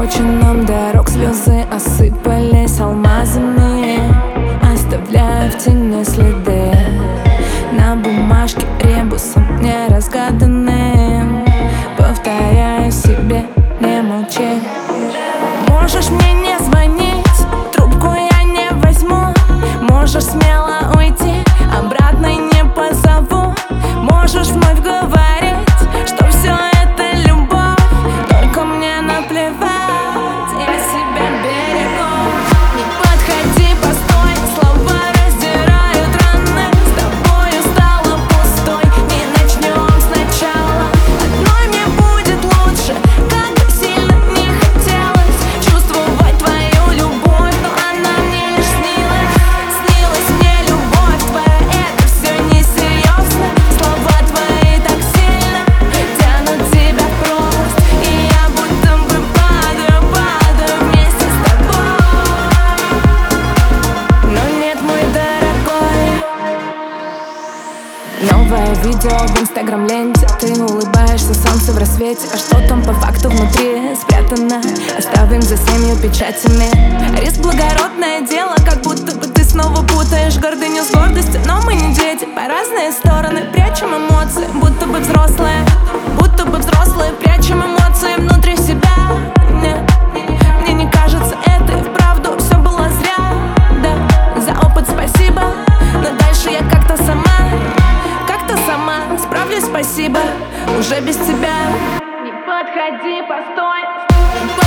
обочинам дорог слезы осыпались алмазами, оставляя в тени следы. На бумажке ребусом неразгаданным, повторяя себе: не молчи. Можешь мне не звонить, трубку я не возьму. Можешь смело уйти, обратно не позову. Можешь вновь говорить, что все это любовь, только мне наплевать, я себя берегу. Не подходи, постой, слова раздирают раны. С тобою стало пустой, не начнем сначала. Одной мне будет лучше, как бы сильно не хотелось чувствовать твою любовь, но она мне лишь снилась. Снилась мне любовь твоя, это все несерьезно. Слова твои так сильно тянут тебя в пропасть, и я будто бы падаю вместе с тобой. Но нет, мой дорогой. Новое видео в инстаграм-ленте. Ты улыбаешься, солнце в рассвете. А что там по факту внутри спрятано? Оставим за 7 печатями. Риск — благородное дело, как будто бы ты снова путаешь гордыню с гордостью. Но мы не дети, по разные стороны прячем эмоции, будто бы взрослые. Будто бы взрослые, прячем эмоции внутри себя. Нет, мне не кажется, это и вправду все было зря. Да, за опыт спасибо, но дальше я как-то сама справлюсь, спасибо, уже без тебя. Не подходи, постой.